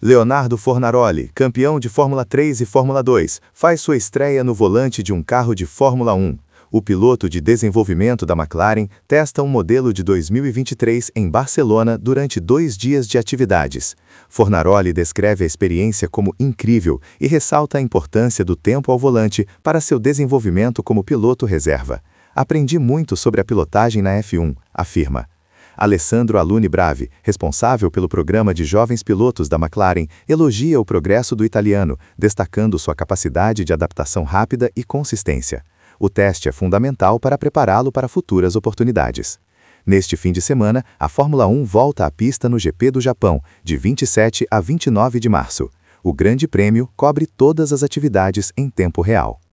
Leonardo Fornaroli, campeão de Fórmula 3 e Fórmula 2, faz sua estreia no volante de um carro de Fórmula 1. O piloto de desenvolvimento da McLaren testa um modelo de 2023 em Barcelona durante 2 dias de atividades. Fornaroli descreve a experiência como incrível e ressalta a importância do tempo ao volante para seu desenvolvimento como piloto reserva. Aprendi muito sobre a pilotagem na F1, afirma. Alessandro Alunni Bravi, responsável pelo programa de jovens pilotos da McLaren, elogia o progresso do italiano, destacando sua capacidade de adaptação rápida e consistência. O teste é fundamental para prepará-lo para futuras oportunidades. Neste fim de semana, a Fórmula 1 volta à pista no GP do Japão, de 27 a 29 de março. O Grande Prêmio cobre todas as atividades em tempo real.